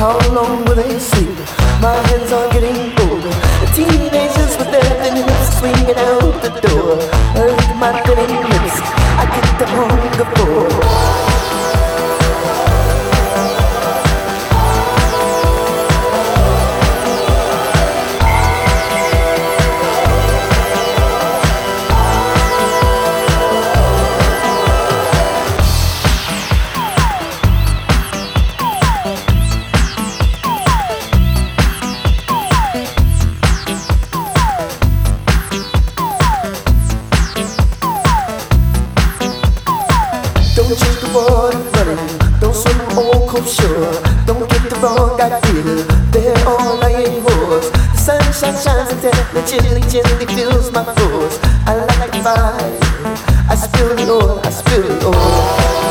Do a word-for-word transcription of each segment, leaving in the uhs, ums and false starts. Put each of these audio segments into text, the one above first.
How long will they sleep? My hands are getting older. The teenagers with their thin hips swinging out the door. I lick my thin lips, I get the hunger for. Don't chase the water running, don't swim on cold shore. Don't get the wrong idea, they're all lying whores. The sunshine shines and the chilly, chilly fills my pores. I like the fire, I spill the oil, I spill the oil.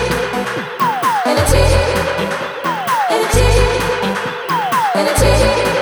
Energy, energy, energy.